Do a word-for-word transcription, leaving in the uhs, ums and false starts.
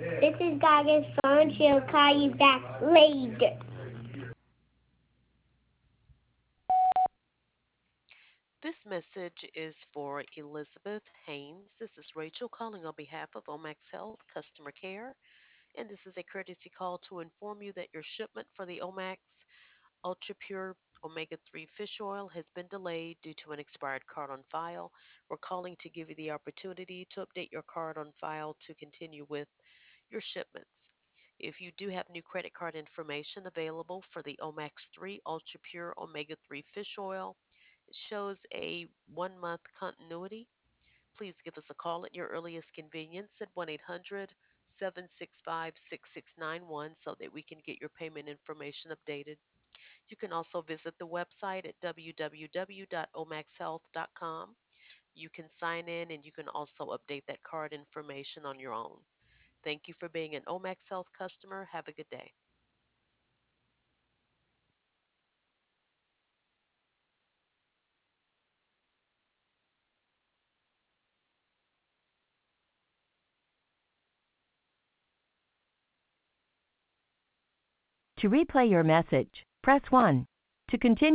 This is Gaga's phone. She'll call you back later. This message is for Elizabeth Haynes. This is Rachel calling on behalf of Omax Health Customer Care, and this is a courtesy call to inform you that your shipment for the Omax Ultra Pure Omega three fish oil has been delayed due to an expired card on file. We're calling to give you the opportunity to update your card on file to continue with your shipments. If you do have new credit card information available for the Omax three Ultra Pure Omega three fish oil, it shows a one month continuity. Please give us a call at your earliest convenience at one eight hundred seven six five six six nine one so that we can get your payment information updated. You can also visit the website at w w w dot omax health dot com. You can sign in and you can also update that card information on your own. Thank you for being an Omax Health customer. Have a good day. To replay your message, press one. To continue